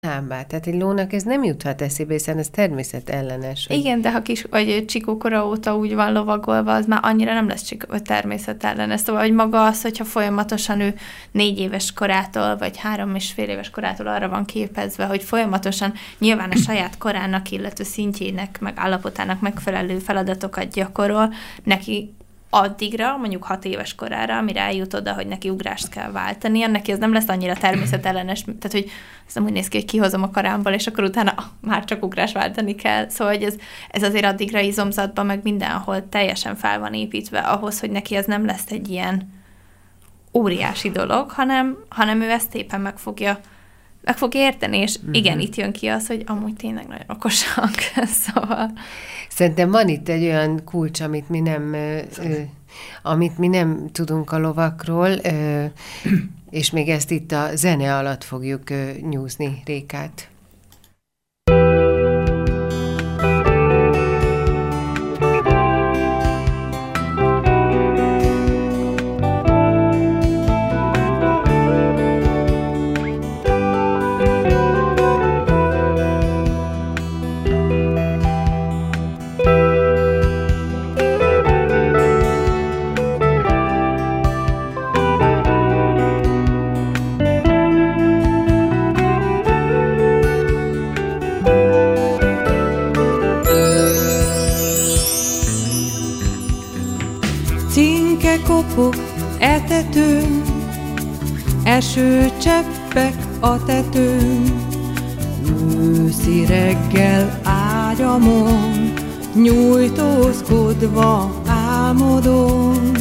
Lábát. Tehát egy lónak ez nem juthat eszébe, hiszen ez természetellenes. Hogy... Igen, de ha vagy csikókora óta úgy van lovagolva, az már annyira nem lesz természetellenes. Szóval, hogy maga az, hogyha folyamatosan ő 4 éves korától, vagy 3,5 éves korától arra van képezve, hogy folyamatosan nyilván a saját korának, illetve szintjének, meg állapotának megfelelő feladatokat gyakorol, neki addigra, mondjuk 6 éves korára, amire eljut oda, hogy neki ugrást kell váltania, neki ez nem lesz annyira természetellenes, tehát hogy ez nem úgy néz ki, hogy kihozom a karámból, és akkor utána már csak ugrás váltani kell. Szóval hogy ez azért addigra izomzatban, meg mindenhol teljesen fel van építve ahhoz, hogy neki ez nem lesz egy ilyen óriási dolog, hanem ő ezt éppen meg fogja érteni, és igen, itt jön ki az, hogy amúgy tényleg nagyon okosak. Szóval... Szerintem van itt egy olyan kulcs, amit mi nem tudunk a lovakról, és még ezt itt a zene alatt fogjuk nyúzni, Rékát. Kopog etetőn, esőcseppek a tetőn, őszi reggel ágyamon, nyújtózkodva álmodom.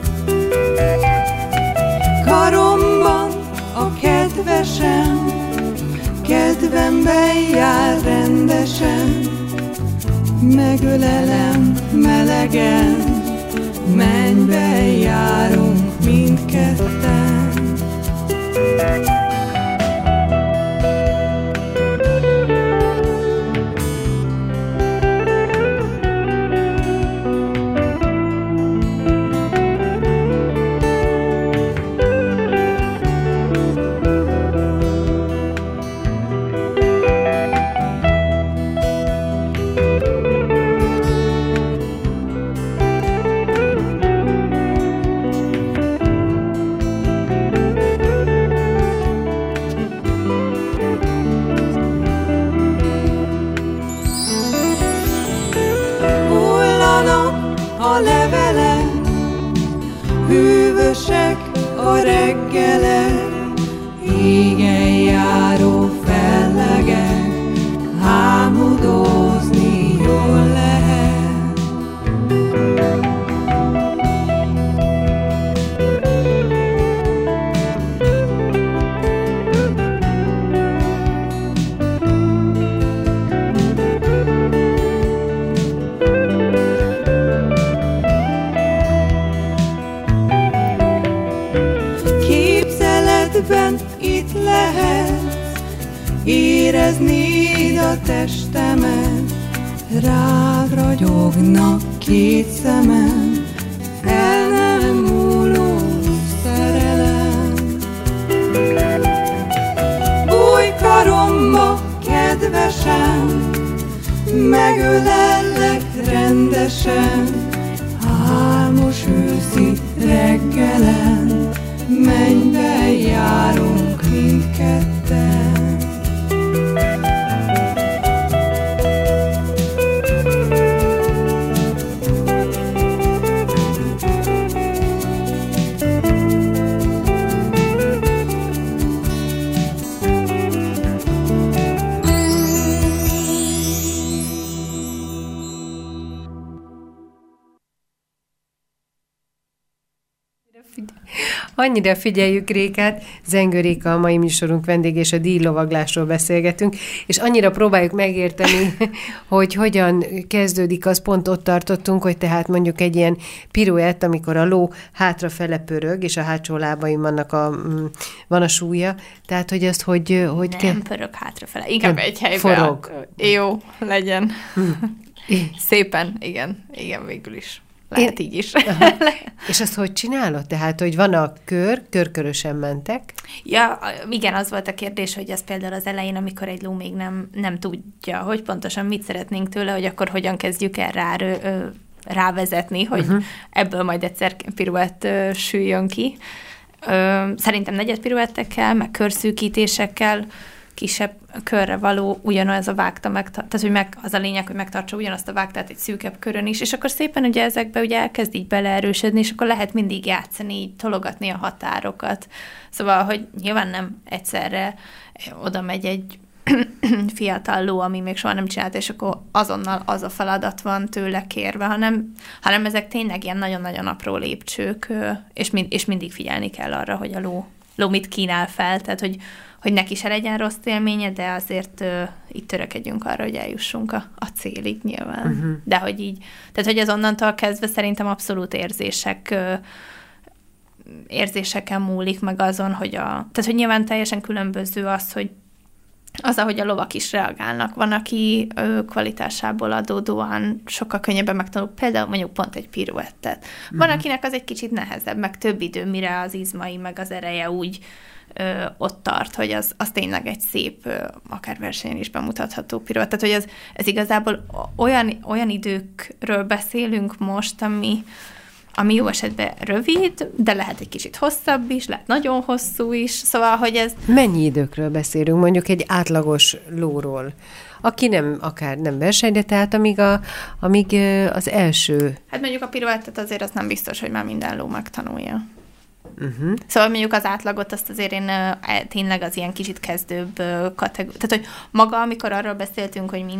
Karomban a kedvesem, kedvemben jár rendesen, megölelem melegen, mennybe járunk mindketten. Hűvösek a reggelek, égen járó fellegek, álmodozni jól lehet. Itt lehetsz, éreznéd a testemet, rád ragyognak 2 szemem, el nem múló szerelem. Új karomba, kedvesem, megölellek rendesen, álmos őszi reggelen, mennybe járunk mindketten. Annyira figyeljük Rékát, Zengő Réka a mai műsorunk vendég, és a díjlovaglásról beszélgetünk, és annyira próbáljuk megérteni, hogy hogyan kezdődik, az pont ott tartottunk, hogy tehát mondjuk egy ilyen piruett, amikor a ló hátrafele pörög, és a hátsó lábain van a súlya, tehát hogy azt, hogy nem pörög hátrafele, inkább egy helyben. Forog. Jó, legyen. Szépen, igen, végül is. lehet így is. És azt hogy csinálod? Tehát, hogy van a körkörösen mentek? Ja, igen, az volt a kérdés, hogy ez például az elején, amikor egy ló még nem tudja, hogy pontosan mit szeretnénk tőle, hogy akkor hogyan kezdjük el rávezetni, hogy ebből majd egyszer piruett süljön ki. Szerintem negyed piruettekkel, meg körszűkítésekkel, kisebb körre való ugyanaz a vágta, tehát hogy az a lényeg, hogy megtartsa ugyanazt a vágtát egy szűkebb körön is, és akkor szépen ugye ezekbe ugye elkezd így beleerősödni, és akkor lehet mindig játszani, így tologatni a határokat. Szóval, hogy nyilván nem egyszerre oda megy egy fiatal ló, ami még soha nem csinált, és akkor azonnal az a feladat van tőle kérve, hanem ezek tényleg ilyen nagyon-nagyon apró lépcsők, és mindig figyelni kell arra, hogy a ló mit kínál fel, tehát hogy neki se legyen rossz élménye, de azért itt törekedjünk arra, hogy eljussunk a célig nyilván. De hogy így, tehát hogy ez onnantól kezdve szerintem abszolút érzéseken múlik, meg azon, tehát hogy nyilván teljesen különböző az, ahogy a lovak is reagálnak. Van, aki kvalitásából adódóan sokkal könnyebben megtanul, például mondjuk pont egy piruettet. Van, akinek az egy kicsit nehezebb, meg több idő, mire az izmai, meg az ereje úgy ott tart, hogy az tényleg egy szép, akár versenyen is bemutatható piruett. Tehát, hogy ez igazából olyan időkről beszélünk most, ami jó esetben rövid, de lehet egy kicsit hosszabb is, lehet nagyon hosszú is, szóval, hogy ez... Mennyi időkről beszélünk, mondjuk egy átlagos lóról, aki akár nem verseny, de tehát amíg az első... Hát mondjuk a piruettet azért azt nem biztos, hogy már minden ló megtanulja. Szóval mondjuk az átlagot azt azért én tényleg az ilyen kicsit kezdőbb kategória. Tehát, hogy maga, amikor arról beszéltünk, hogy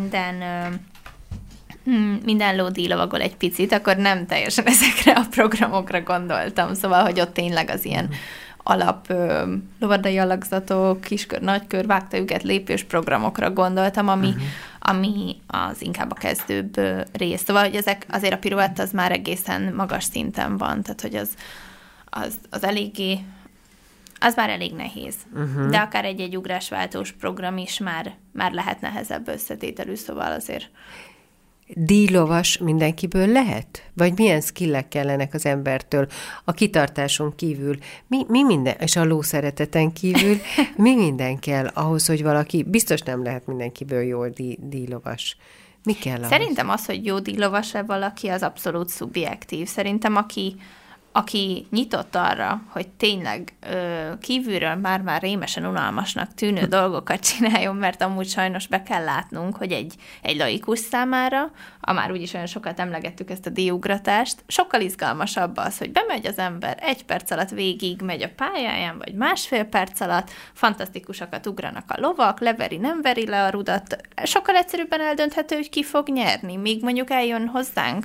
minden ló díjlovagol egy picit, akkor nem teljesen ezekre a programokra gondoltam. Szóval, hogy ott tényleg az ilyen alap lovardai alakzatok, kiskör, nagykör, vágtajukat, lépős programokra gondoltam, ami az inkább a kezdőbb rész. Szóval, hogy ezek azért a piruett az már egészen magas szinten van, tehát, hogy az eléggé, az már elég nehéz. De akár egy ugrásváltós program is már lehet nehezebb összetételű, szóval azért. Díjlovas mindenkiből lehet? Vagy milyen skillek kellenek az embertől a kitartáson kívül? Mi minden, és a lószereteten kívül mi minden kell ahhoz, hogy valaki, biztos nem lehet mindenkiből jól díjlovas. Mi kell ahhoz? Szerintem az, hogy jó díjlovas-e valaki, az abszolút szubjektív. Szerintem aki nyitott arra, hogy tényleg kívülről már rémesen unalmasnak tűnő dolgokat csináljon, mert amúgy sajnos be kell látnunk, hogy egy laikus számára, már úgyis olyan sokat emlegettük ezt a díjugratást, sokkal izgalmasabb az, hogy bemegy az ember, 1 perc alatt végig megy a pályáján, vagy 1,5 perc alatt, fantasztikusakat ugranak a lovak, leveri, nem veri le a rudat, sokkal egyszerűbben eldönthető, hogy ki fog nyerni, míg mondjuk eljön hozzánk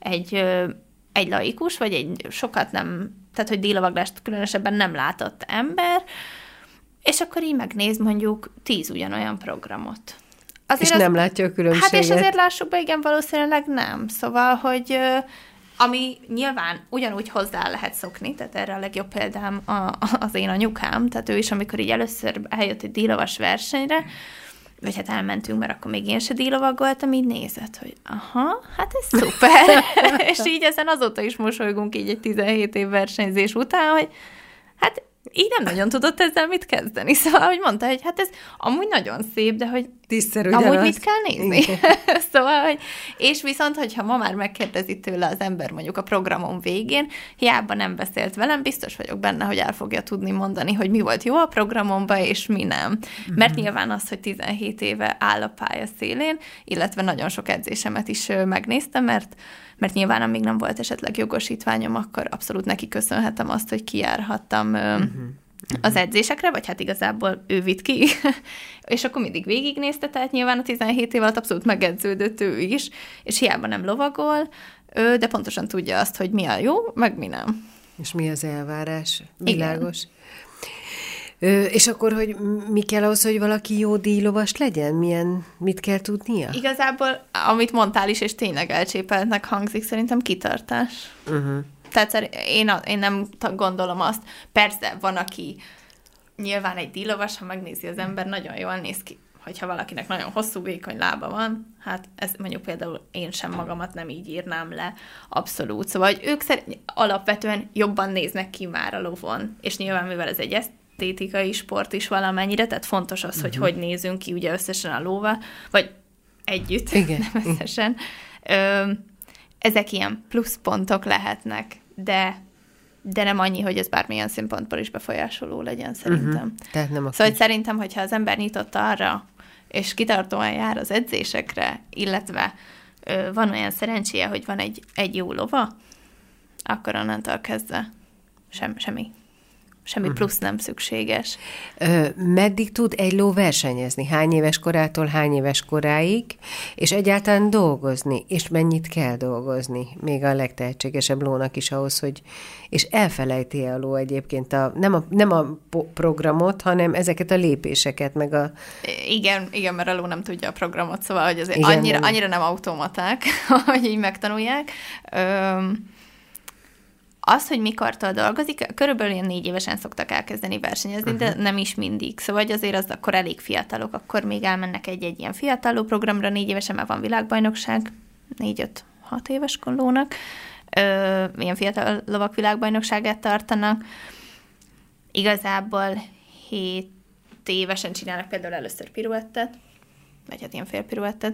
egy laikus, vagy egy sokat nem, tehát hogy díjlovaglást különösebben nem látott ember, és akkor így megnéz mondjuk 10 ugyanolyan programot. Azért és nem látja a különbséget. Hát és azért lássuk be, igen, valószínűleg nem. Szóval, hogy ami nyilván ugyanúgy hozzá lehet szokni, tehát erre a legjobb példám az én anyukám, tehát ő is, amikor így először eljött egy díjlovas versenyre, vagy hát elmentünk, mert akkor még én se díjlovagoltam, így nézett, hogy aha, hát ez szuper. És így ezen azóta is mosolygunk így egy 17 év versenyzés után, hogy hát így nem nagyon tudott ezzel mit kezdeni. Szóval, hogy mondta, hogy hát ez amúgy nagyon szép, de hogy amúgy mit kell nézni. Szóval, hogy és viszont, hogyha ma már megkérdezi tőle az ember mondjuk a programon végén, hiába nem beszélt velem, biztos vagyok benne, hogy el fogja tudni mondani, hogy mi volt jó a programomban, és mi nem. Mert nyilván az, hogy 17 éve áll a pálya szélén, illetve nagyon sok edzésemet is megnéztem, mert nyilván amíg nem volt esetleg jogosítványom, akkor abszolút neki köszönhetem azt, hogy kijárhattam az edzésekre, vagy hát igazából ő vitt ki, és akkor mindig végignézte, tehát nyilván a 17 év alatt abszolút megedződött ő is, és hiába nem lovagol, de pontosan tudja azt, hogy mi a jó, meg mi nem. És mi az elvárás? Világos. És akkor, hogy mi kell ahhoz, hogy valaki jó díjlovas legyen? Mit kell tudnia? Igazából, amit mondtál is, és tényleg elcsépeltnek hangzik, szerintem kitartás. Tehát én nem gondolom azt. Persze van, aki nyilván egy díjlovas, ha megnézi az ember, nagyon jól néz ki, hogyha valakinek nagyon hosszú, vékony lába van, hát ez mondjuk például én sem magamat nem így írnám le, abszolút. Szóval, hogy ők alapvetően jobban néznek ki már a lovon, és nyilván, mivel ez egy esztétikai sport is valamennyire, tehát fontos az, hogy nézünk ki ugye összesen a lóval, vagy együtt, igen, nem összesen. Ezek ilyen pluszpontok lehetnek, de nem annyi, hogy ez bármilyen szempontból is befolyásoló legyen, szerintem. Tehát nem szóval szerintem, hogyha az ember nyitott arra, és kitartóan jár az edzésekre, illetve van olyan szerencséje, hogy van egy jó lova, akkor onnantól kezdve semmi plusz nem szükséges. Meddig tud egy ló versenyezni? Hány éves korától hány éves koráig? És egyáltalán dolgozni? És mennyit kell dolgozni? Még a legtehetségesebb lónak is ahhoz, hogy... És elfelejti a ló egyébként nem a programot, hanem ezeket a lépéseket, meg a... Igen, mert a ló nem tudja a programot, szóval hogy azért igen, annyira nem automaták, hogy így megtanulják. Az, hogy mikortól dolgozik, körülbelül ilyen 4 évesen szoktak elkezdeni versenyezni, de nem is mindig. Szóval azért az akkor elég fiatalok, akkor még elmennek egy ilyen fiataló programra, 4 évesen már van világbajnokság, 4-5-6 éves lónak, ilyen fiatal lovak világbajnokságát tartanak. Igazából 7 évesen csinálnak például először piruettet, vagy hát ilyen félpiruettet.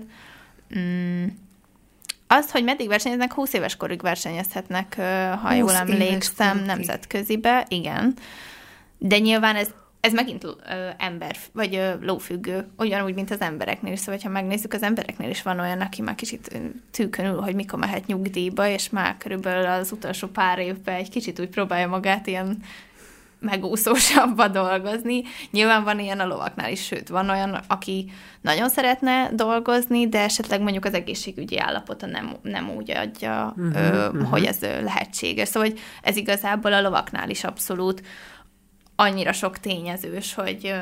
Az, hogy meddig versenyeznek, 20 éves korig versenyezhetnek, ha jól emlékszem, nemzetközibe, igen. De nyilván ez megint ember, vagy lófüggő, ugyanúgy, mint az embereknél is. Szóval, ha megnézzük, az embereknél is van olyan, aki már kicsit tűkön ül, hogy mikor mehet nyugdíjba, és már körülbelül az utolsó pár évben egy kicsit úgy próbálja magát ilyen megúszósabba dolgozni. Nyilván van ilyen a lovaknál is, sőt, van olyan, aki nagyon szeretne dolgozni, de esetleg mondjuk az egészségügyi állapota nem úgy adja, hogy ez lehetséges. Szóval hogy ez igazából a lovaknál is abszolút annyira sok tényezős, hogy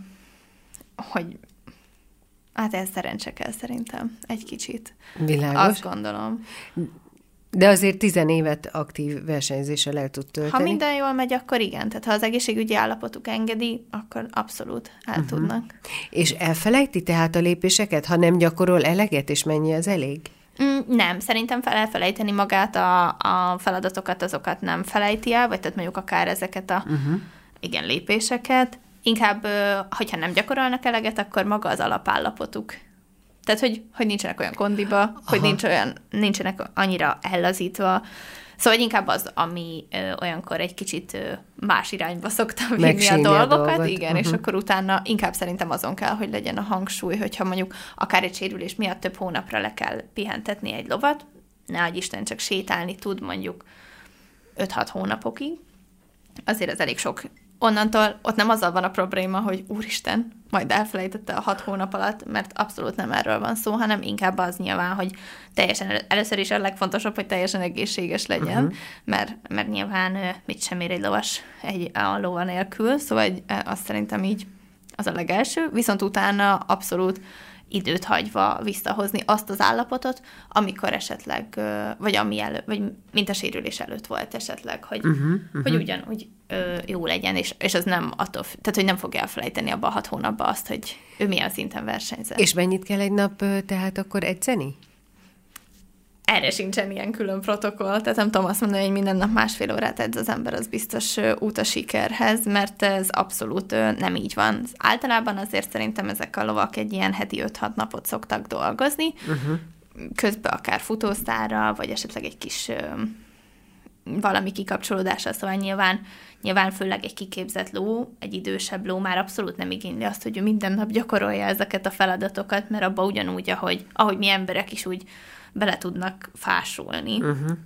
hát ez szerencse kell szerintem egy kicsit. Világos. Azt gondolom. De azért 10 évet aktív versenyzéssel el tud tölteni. Ha minden jól megy, akkor igen. Tehát ha az egészségügyi állapotuk engedi, akkor abszolút el tudnak. És elfelejti tehát a lépéseket, ha nem gyakorol eleget, és mennyi az elég? Nem, szerintem elfelejteni magát a feladatokat, azokat nem felejti el, vagy tehát mondjuk akár ezeket a lépéseket. Inkább, hogyha nem gyakorolnak eleget, akkor maga az alapállapotuk. Tehát, hogy nincsenek olyan kondiba, hogy nincsenek annyira ellazítva. Szóval inkább az, ami olyankor egy kicsit más irányba szoktam vinni a dolgokat. Igen, és akkor utána inkább szerintem azon kell, hogy legyen a hangsúly, hogyha mondjuk akár egy sérülés miatt több hónapra le kell pihentetni egy lovat, nehogy Isten csak sétálni tud mondjuk 5-6 hónapokig. Azért ez elég sok. Onnantól ott nem azzal van a probléma, hogy úristen, majd elfelejtette a 6 hónap alatt, mert abszolút nem erről van szó, hanem inkább az nyilván, hogy teljesen, először is a legfontosabb, hogy teljesen egészséges legyen, mert nyilván mit sem ér egy lovas a lova nélkül, szóval azt szerintem így az a legelső, viszont utána abszolút időt hagyva visszahozni azt az állapotot, amikor esetleg, vagy mint a sérülés előtt volt esetleg, hogy ugyanúgy jó legyen, és az nem attól, tehát hogy nem fog elfelejteni abban a 6 hónapban azt, hogy ő milyen szinten versenyzett. És mennyit kell egy nap tehát akkor edzeni? Erre sincsen ilyen külön protokoll, tehát nem tudom azt mondani, hogy minden nap 1,5 órát edz az ember, az biztos út a sikerhez, mert ez abszolút nem így van. Általában azért szerintem ezek a lovak egy ilyen heti 5-6 napot szoktak dolgozni, közben akár futósztárral, vagy esetleg egy kis valami kikapcsolódásra, szóval nyilván főleg egy kiképzett ló, egy idősebb ló már abszolút nem igényli azt, hogy ő minden nap gyakorolja ezeket a feladatokat, mert abba ugyanúgy, ahogy mi emberek is úgy bele tudnak fásulni.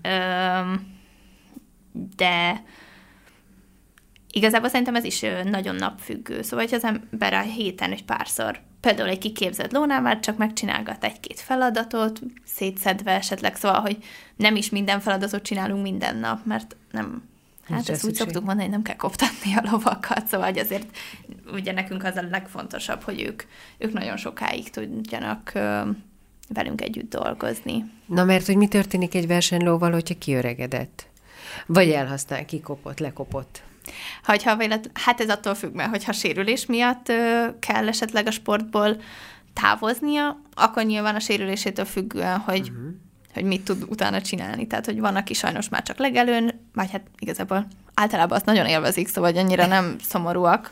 De igazából szerintem ez is nagyon napfüggő. Szóval, hogy az ember a héten egy párszor, például egy kiképzett lónál már csak megcsinálgat 1-2 feladatot, szétszedve esetleg, szóval, hogy nem is minden feladatot csinálunk minden nap, mert nem, hát ezt úgy szoktuk mondani, hogy nem kell koptatni a lovakat, szóval hogy azért ugye nekünk az a legfontosabb, hogy ők nagyon sokáig tudjanak velünk együtt dolgozni. Na, mert hogy mi történik egy versenylóval, hogyha kiöregedett? Vagy elhasznál, kikopott, lekopott? Hát ez attól függ, mert hogyha sérülés miatt kell esetleg a sportból távoznia, akkor nyilván a sérülésétől függően, hogy mit tud utána csinálni. Tehát, hogy van, aki sajnos már csak legelőn, vagy hát igazából általában azt nagyon élvezik, szóval annyira nem szomorúak,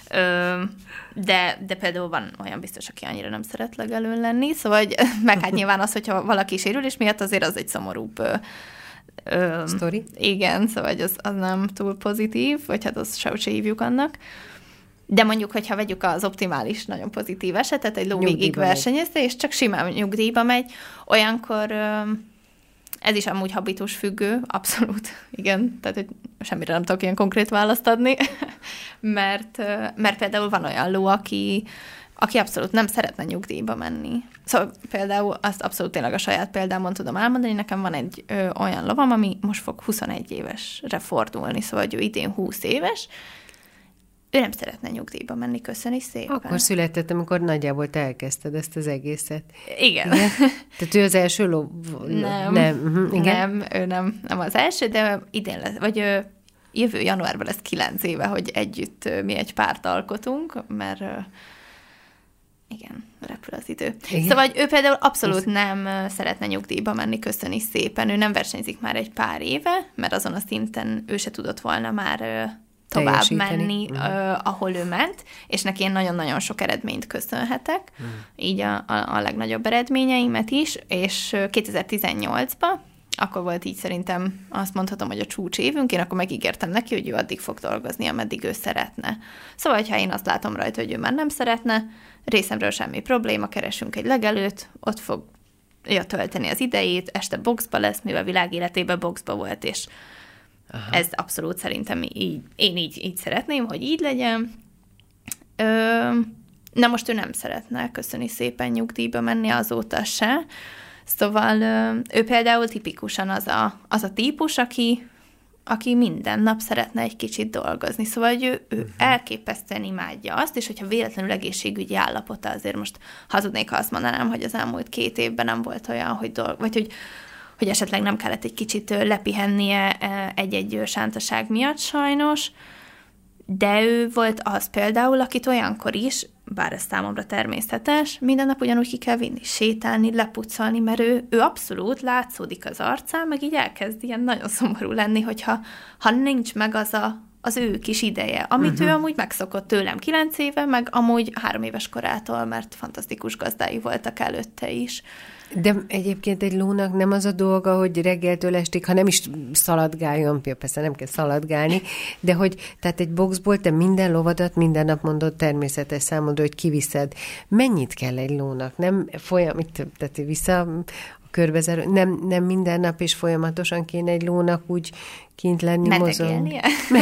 de például van olyan biztos, aki annyira nem szeret legelőn lenni, szóval meg hát nyilván az, hogyha valaki sérülés miatt, azért az egy szomorúbb sztori. Igen, szóval az nem túl pozitív, vagy hát azt se hívjuk annak. De mondjuk, hogyha vegyük az optimális, nagyon pozitív esetet, egy ló végig versenyezte, és csak simán nyugdíjba megy, olyankor ez is amúgy habitus függő, abszolút, igen, tehát hogy semmire nem tudok ilyen konkrét választ adni, mert például van olyan ló, aki abszolút nem szeretne nyugdíjba menni. Szóval például azt abszolút tényleg a saját példámon tudom elmondani, nekem van egy olyan lovam, ami most fog 21 évesre fordulni, szóval ő idén 20 éves, ő nem szeretne nyugdíjba menni, köszöni szépen. Akkor született, amikor nagyjából te elkezdted ezt az egészet. Igen. Tehát ő az első ló? Nem, ő nem az első, de idén lesz, vagy jövő januárban lesz 9 éve, hogy együtt mi egy párt alkotunk, mert igen, repül az idő. Igen. Szóval ő például abszolút nem szeretne nyugdíjba menni, köszöni szépen. Ő nem versenyzik már egy pár éve, mert azon a szinten ő se tudott volna már tovább menni, ahol ő ment, és neki én nagyon-nagyon sok eredményt köszönhetek, így a legnagyobb eredményeimet is, és 2018-ban, akkor volt így szerintem, azt mondhatom, hogy a csúcs évünk, én akkor megígértem neki, hogy ő addig fog dolgozni, ameddig ő szeretne. Szóval, ha én azt látom rajta, hogy ő már nem szeretne, részemről semmi probléma, keresünk egy legelőt, ott fogja tölteni az idejét, este boxba lesz, mivel világéletében boxba volt, és ez abszolút szerintem én így szeretném, hogy így legyen. Na most ő nem szeretne, köszöni szépen, nyugdíjba menni azóta se. Szóval ő például tipikusan az a típus, aki minden nap szeretne egy kicsit dolgozni. Szóval hogy ő elképesztően imádja azt, és hogyha véletlenül egészségügyi állapota, azért most hazudnék, ha azt mondanám, hogy az elmúlt 2 évben nem volt olyan, hogy esetleg nem kellett egy kicsit lepihennie egy-egy sántaság miatt sajnos, de ő volt az például, akit olyankor is, bár ez számomra természetes, minden nap ugyanúgy ki kell vinni, sétálni, lepucolni, mert ő abszolút látszódik az arcán, meg így elkezd ilyen nagyon szomorú lenni, hogyha nincs meg az ő kis ideje, amit ő amúgy megszokott tőlem 9 éve, meg amúgy 3 éves korától, mert fantasztikus gazdái voltak előtte is. De egyébként egy lónak nem az a dolga, hogy reggeltől estig, ha nem is szaladgáljon, persze nem kell szaladgálni, de hogy tehát egy boxból te minden lovadat minden nap mondod természetes számodra, hogy kiviszed. Mennyit kell egy lónak? Nem tehát vissza a körbezáró, nem minden nap és folyamatosan kéne egy lónak úgy kint lenni, mozogni.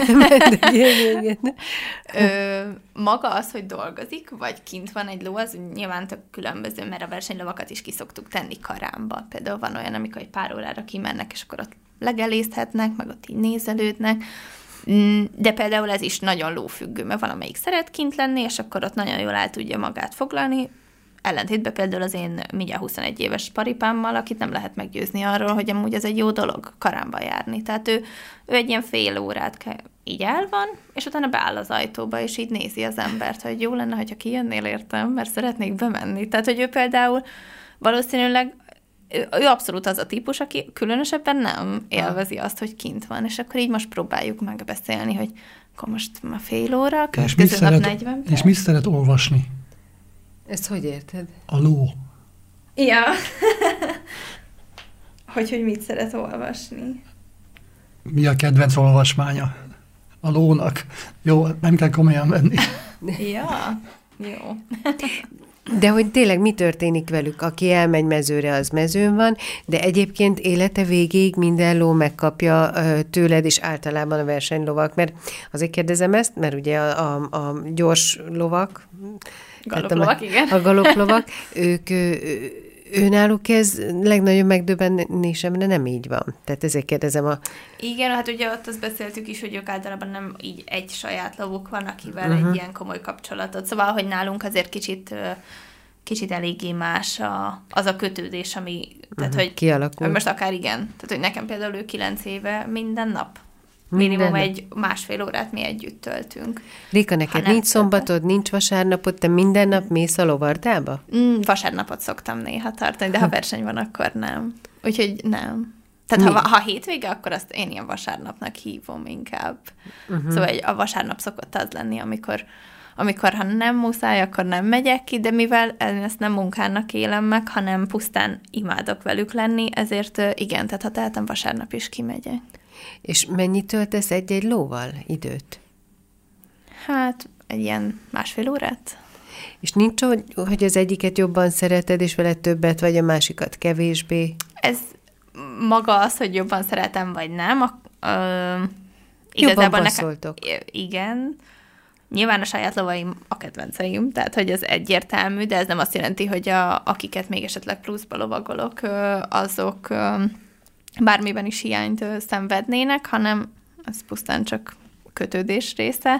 Maga az, hogy dolgozik, vagy kint van egy ló, az nyilván tök különböző, mert a versenylovakat is ki szoktuk tenni karámba. Például van olyan, amikor egy pár órára kimennek, és akkor ott legelészthetnek, meg ott így nézelődnek. De például ez is nagyon lófüggő, mert valamelyik szeret kint lenni, és akkor ott nagyon jól el tudja magát foglalni. Ellentétben például az én mindjárt 21 éves paripámmal, akit nem lehet meggyőzni arról, hogy amúgy ez egy jó dolog karámba járni. Tehát ő egy ilyen fél órát így el van, és utána beáll az ajtóba, és így nézi az embert, hogy jó lenne, hogyha kijönnél értem, mert szeretnék bemenni. Tehát, hogy ő például valószínűleg ő abszolút az a típus, aki különösebben nem élvezi azt, hogy kint van, és akkor így most próbáljuk megbeszélni, hogy akkor most már fél óra, következő nap 40 perc. És mit szeret olvasni? Ezt hogy érted? A ló. Ja. hogy mit szeret olvasni. Mi a kedvenc olvasmánya a lónak? Jó, nem kell komolyan venni. Ja, jó. De hogy tényleg mi történik velük? Aki elmegy mezőre, az mezőn van, de egyébként élete végéig minden ló megkapja tőled, és általában a versenylovak. Mert azért kérdezem ezt, mert ugye a gyors lovak, galoplovak, igen. A galoplovak, őnáluk ez legnagyobb megdöbbenésemre nem így van. Tehát ezért kérdezem Igen, hát ugye ott azt beszéltük is, hogy ők általában nem így egy saját lovuk van, akivel egy ilyen komoly kapcsolatot. Szóval, hogy nálunk azért kicsit eléggé más az a kötődés, ami, tehát hogy kialakul. Most akár igen. Tehát, hogy nekem például ő 9 éve minden nap minimum egy másfél órát mi együtt töltünk. Rika, neked nincs szombatod, nincs vasárnapod, te minden nap mész a lovardába? Vasárnapot szoktam néha tartani, de ha verseny van, akkor nem. Úgyhogy nem. Tehát ha hétvége, akkor azt én ilyen vasárnapnak hívom inkább. Szóval a vasárnap szokott az lenni, amikor ha nem muszáj, akkor nem megyek ki, de mivel ezt nem munkának élem meg, hanem pusztán imádok velük lenni, ezért igen, tehát ha tehetem, vasárnap is kimegyek. És mennyit töltesz egy-egy lóval időt? Hát egy ilyen másfél órát. És nincs, hogy az egyiket jobban szereted, és vele többet, vagy a másikat kevésbé? Ez maga az, hogy jobban szeretem, vagy nem. Jobban passzoltok. Igen. Nyilván a saját lovaim a kedvenceim, tehát hogy ez egyértelmű, de ez nem azt jelenti, hogy akiket még esetleg pluszba lovagolok, azok bármiben is hiányt szenvednének, hanem ez pusztán csak kötődés része.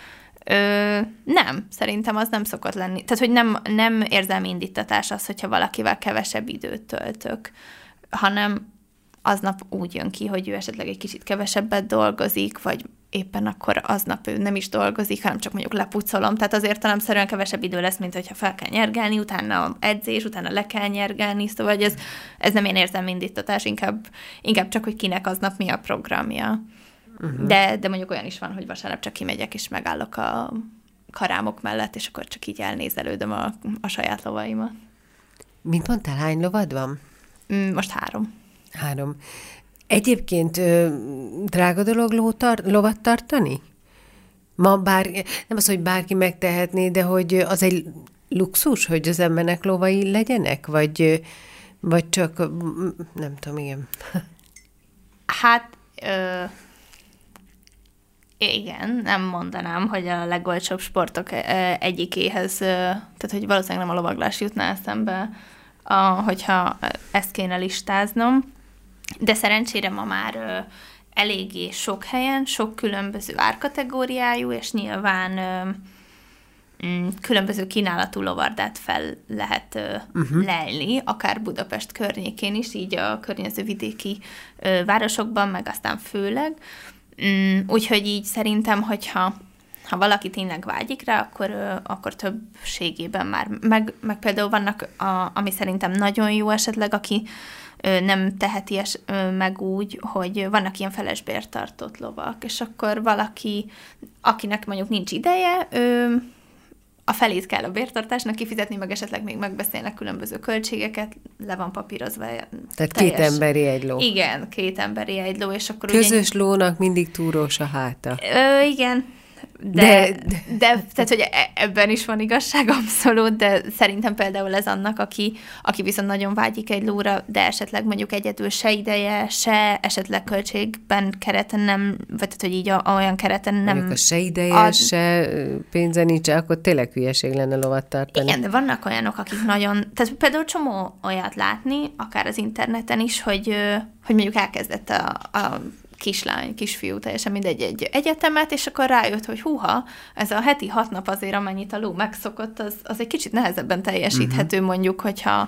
Nem, szerintem az nem szokott lenni. Tehát, hogy nem érzelmi indítatás az, hogyha valakivel kevesebb időt töltök, hanem aznap úgy jön ki, hogy ő esetleg egy kicsit kevesebbet dolgozik, vagy éppen akkor aznap ő nem is dolgozik, hanem csak mondjuk lepucolom. Tehát az értelemszerűen kevesebb idő lesz, mint hogyha fel kell nyergelni, utána edzés, utána le kell nyergelni, szóval ez nem én érzelmi indítatás, inkább csak, hogy kinek aznap mi a programja. De mondjuk olyan is van, hogy vasárnap csak kimegyek, és megállok a karámok mellett, és akkor csak így elnézelődöm a saját lovaimat. Mint mondtál, hány lovad van? Most 3. 3. Egyébként drága dolog lovat tartani? Ma nem az, hogy bárki megtehetné, de hogy az egy luxus, hogy az embernek lovai legyenek? Vagy csak, nem tudom, igen. Hát, igen, nem mondanám, hogy a legolcsóbb sportok egyikéhez, tehát hogy valószínűleg nem a lovaglás jutna eszembe, hogyha ezt kéne listáznom. De szerencsére ma már eléggé sok helyen, sok különböző árkategóriájú, és nyilván különböző kínálatú lovardát fel lehet lelni, akár Budapest környékén is, így a környező vidéki városokban, meg aztán főleg. Úgyhogy így szerintem, hogyha valaki tényleg vágyik rá, akkor többségében már. Meg például vannak, ami szerintem nagyon jó esetleg, aki nem teheti meg úgy, hogy vannak ilyen felesbértartott lovak, és akkor valaki, akinek mondjuk nincs ideje, a felét kell a bértartásnak kifizetni, meg esetleg még megbeszélnek különböző költségeket, le van papírozva. Tehát 2 emberi egy ló. Igen, 2 emberi egy ló, és akkor közös lónak mindig túrós a háta. Igen. De tehát, hogy ebben is van igazság abszolút, de szerintem például ez annak, aki viszont nagyon vágyik egy lóra, de esetleg mondjuk egyedül se ideje, se esetleg költségben kereten nem, vagy tehát, hogy így olyan kereten nem... Mondjuk, se ideje, se pénze nincs, akkor tényleg hülyeség lenne lovat tartani. Igen, de vannak olyanok, akik nagyon... Tehát például csomó olyat látni, akár az interneten is, hogy mondjuk elkezdett a kislány, kisfiú, teljesen mindegy egy egyetemet, és akkor rájött, hogy húha, ez a heti 6 nap azért, amennyit a ló megszokott, az egy kicsit nehezebben teljesíthető mondjuk, hogyha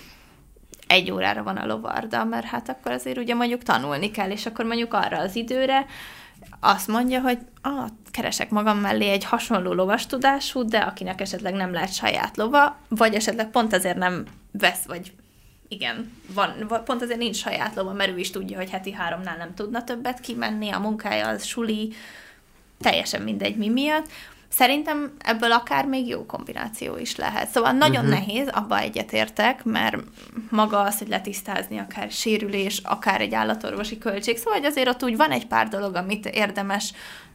1 órára van a lovarda, mert hát akkor azért ugye mondjuk tanulni kell, és akkor mondjuk arra az időre azt mondja, hogy keresek magam mellé egy hasonló lovastudású, de akinek esetleg nem lehet saját lova, vagy esetleg pont azért nem vesz, vagy igen, pont azért nincs saját lova, mert ő is tudja, hogy heti 3-nál nem tudna többet kimenni, a munkája az suli, teljesen mindegy mi miatt. Szerintem ebből akár még jó kombináció is lehet. Szóval nagyon nehéz, abba egyetértek, mert maga az, hogy letisztázni akár sérülés, akár egy állatorvosi költség, szóval hogy azért ott úgy van egy pár dolog, amit érdemes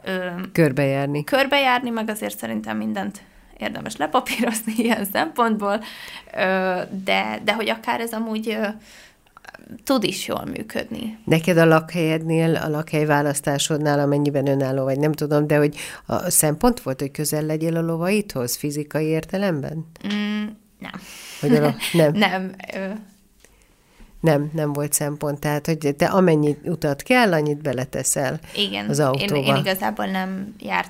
körbejárni, meg azért szerintem mindent érdemes lepapírozni ilyen szempontból, de hogy akár ez amúgy tud is jól működni. Neked a lakhelyednél, a lakhelyválasztásodnál, amennyiben önálló vagy, nem tudom, de hogy a szempont volt, hogy közel legyél a lovaidhoz, fizikai értelemben? Nem. Hogy nem. Nem volt szempont, tehát, hogy te amennyi utat kell, annyit beleteszel az autóba. Én igazából nem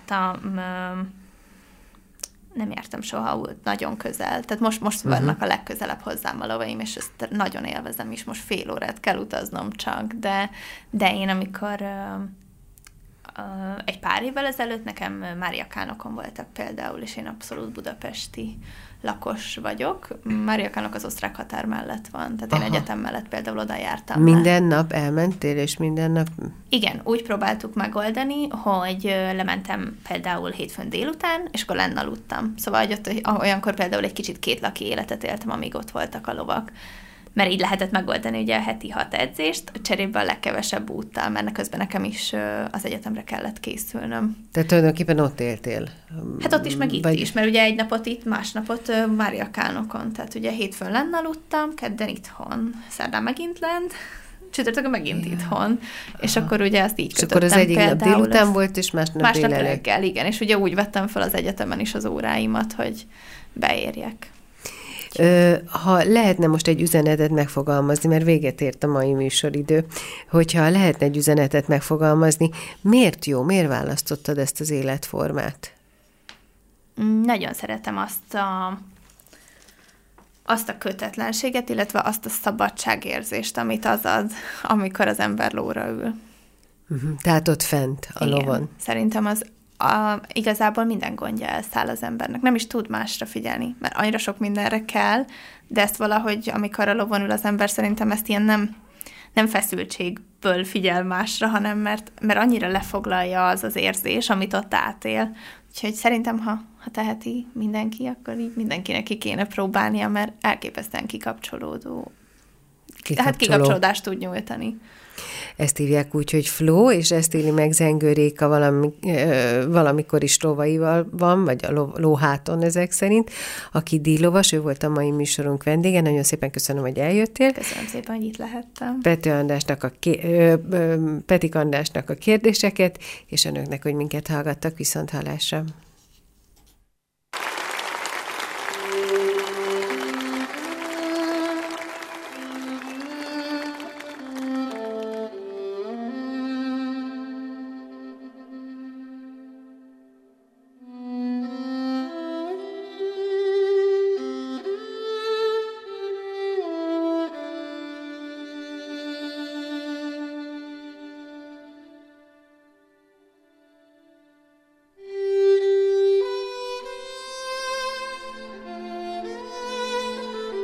jártam soha nagyon közel. Tehát most vannak a legközelebb hozzám a lovaim, és ezt nagyon élvezem is. Most fél órát kell utaznom csak, de én amikor egy pár évvel ezelőtt nekem Mária Kánokon voltak például, és én abszolút budapesti lakos vagyok. Mária Kánok az osztrák határ mellett van, tehát én egyetem mellett például oda jártam. Minden nap elmentél, és minden nap... Igen, úgy próbáltuk megoldani, hogy lementem például hétfőn délután, és akkor lenn aludtam. Szóval olyankor például egy kicsit kétlaki életet éltem, amíg ott voltak a lovak. Mert így lehetett megoldani ugye a heti 6 edzést, cserébe a legkevesebb úttal, mert közben nekem is az egyetemre kellett készülnöm. Tehát tulajdonképpen ott éltél? Hát ott is, meg itt is, mert ugye egy napot itt, másnapot Mária Kánokon. Tehát ugye hétfőn lenn aludtam, kedden itthon, szerdán megint lent, csütörtökön megint itthon, és akkor ugye azt így kötöttem. És akkor az egyik nap délután volt, és másnap reggel, igen, és ugye úgy vettem fel az egyetemen is az óráimat, hogy beérjek. Ha lehetne most egy üzenetet megfogalmazni, mert véget ért a mai műsoridő, hogyha lehetne egy üzenetet megfogalmazni, miért választottad ezt az életformát? Nagyon szeretem azt a kötetlenséget, illetve azt a szabadságérzést, amit az ad, amikor az ember lóra ül. Tehát ott fent a lovon. Szerintem az igazából minden gondja elszáll az embernek. Nem is tud másra figyelni, mert annyira sok mindenre kell, de ezt valahogy, amikor a lovon ül az ember, szerintem ezt ilyen nem feszültségből figyel másra, hanem mert annyira lefoglalja az érzés, amit ott átél. Úgyhogy szerintem, ha teheti mindenki, akkor így mindenkinek ki kéne próbálnia, mert elképesztően kikapcsolódó. Hát kikapcsolódást tud nyújtani. Ezt hívják úgy, hogy flow, és ezt éli meg Zengő Réka valamikor is lovaival van, vagy a lóháton ezek szerint, aki díjlovas, ő volt a mai műsorunk vendége. Nagyon szépen köszönöm, hogy eljöttél. Köszönöm szépen, hogy itt lehettem. Petik Andrásnak a kérdéseket, és önöknek, hogy minket hallgattak. Viszonthallásra.